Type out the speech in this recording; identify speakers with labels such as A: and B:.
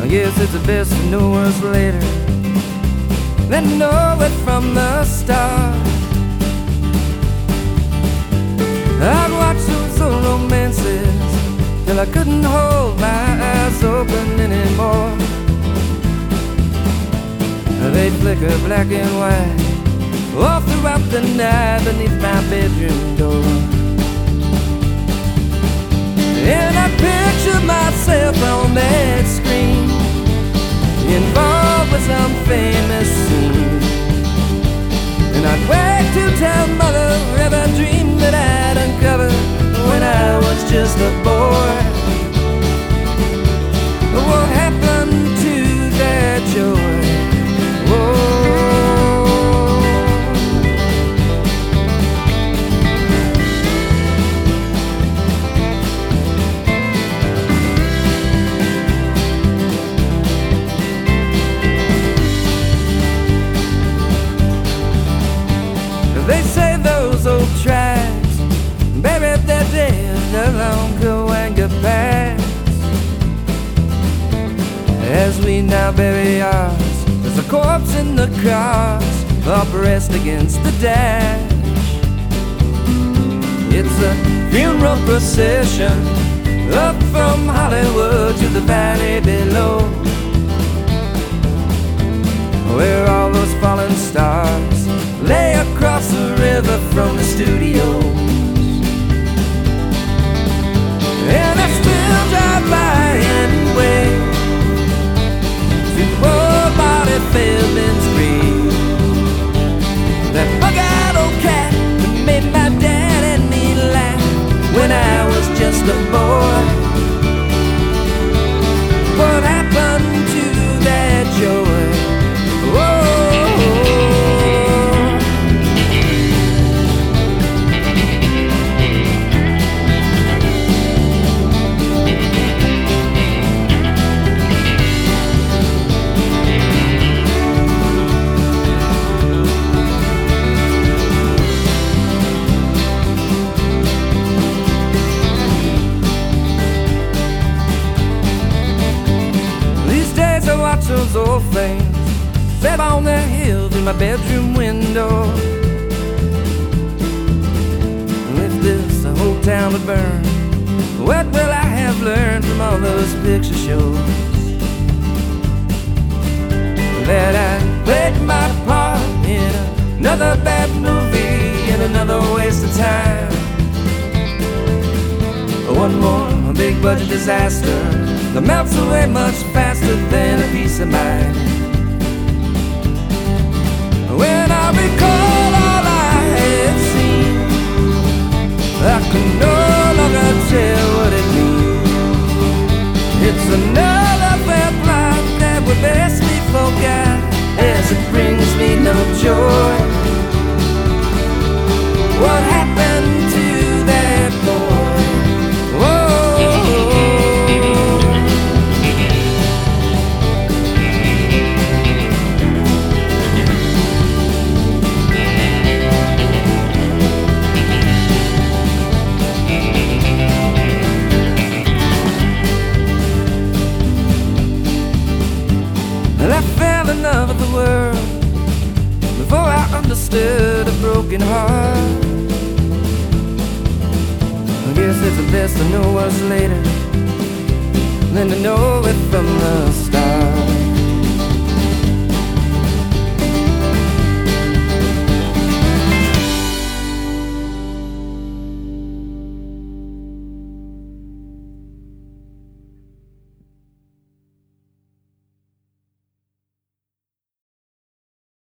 A: I guess it's the best to know us later than know it from the start. I'd watch those old romances till I couldn't hold my eyes open anymore. They'd flicker black and white all throughout the night beneath my bedroom door. And I picture myself on that screen, involved with some famous scene. And I'd wait to tell mother every dream that I'd uncovered when I was just a boy. What happened to that joy? They say those old tracks buried their dead along Cahuenga Pass. As we now bury ours, there's a corpse in the cars, up pressed against the dash. It's a funeral procession up from Hollywood to the valley below, where all those fallen stars lay across the river from the studios. And I still drive by and wait to old Marty Feldman's grave, that bug-eyed old cat that made my dad and me laugh when I was just a boy. What happened to that joy? Those old flames set on the hill through my bedroom window. If this whole town would burn, what will I have learned from all those picture shows? That I played my part in another bad movie and another waste of time. One more big budget disaster that melts away much faster than a peace of mind. When I recall all I had seen, I can no longer tell what it means. It's another fair plot that would best be forgot, as it brings me no joy. What happened to that boy? I fell in love with the world before I understood a broken heart. I guess it's the best to know us later than to know it from the start.